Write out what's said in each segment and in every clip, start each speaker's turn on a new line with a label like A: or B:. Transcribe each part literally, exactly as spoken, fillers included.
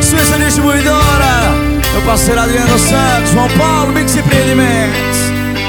A: Especialista Buidora, meu parceiro Adriano Santos, João Paulo, Mix Empreendimentos.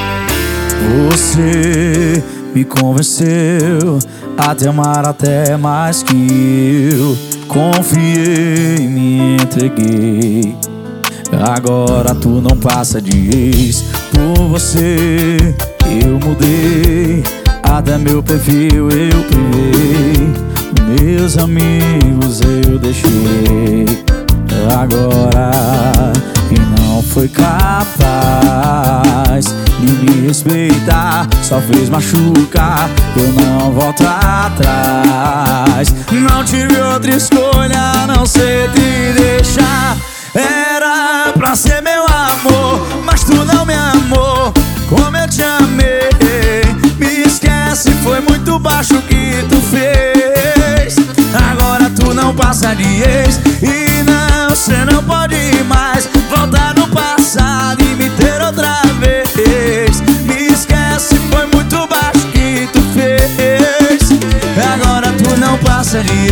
A: Você me convenceu a te amar até mais que eu. Confiei, me entreguei. Agora tu não passa de ex. Por você eu mudei, até meu perfil eu privei. Meus amigos eu deixei. Agora e não foi capaz de me respeitar, só fez machucar, eu não volto atrás. Não tive outra escolha a não ser te deixar. Era pra ser meu amor, mas tu não me amou como eu te amei. Me esquece, foi muito baixo o que tu fez. Agora tu não passa de ex. E não, cê não pode mais voltar no passado e me ter outra vez. Me esquece, foi muito baixo o que tu fez. Agora tu não passa de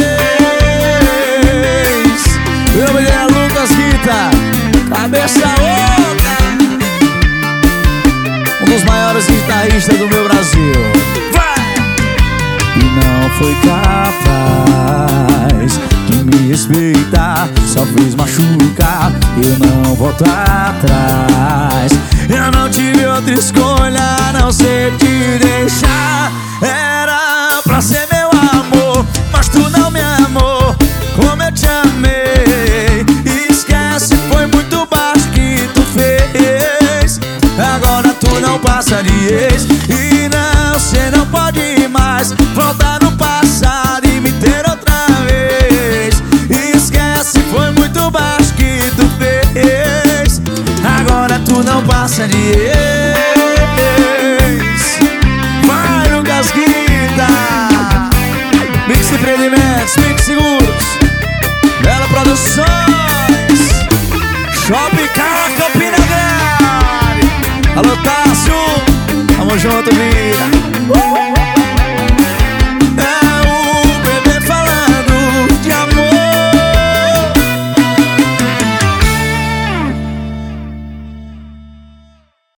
A: ex. Meu menino é Lucas Guita, cabeça louca, um dos maiores guitarristas do meu Brasil. Vai! E não foi capaz de me respeitar, só fez machucar, eu não volto atrás. Eu não tive outra escolha a não ser te deixar. Era pra ser meu amor, mas tu não me amou como eu te amei. Esquece, foi muito baixo que tu fez. Agora tu não passa de ex. E não, cê não pode mais voltar no passado e me ter outra vez. Esquece, foi muito baixo que tu fez. Agora tu não passa de ex. Vai, Lucas Guita, Mix Empreendimentos, Mix Seguros, Bela Produções, Shopping Car Campina Grande. Alô, Tássio, tamo junto, Vinho.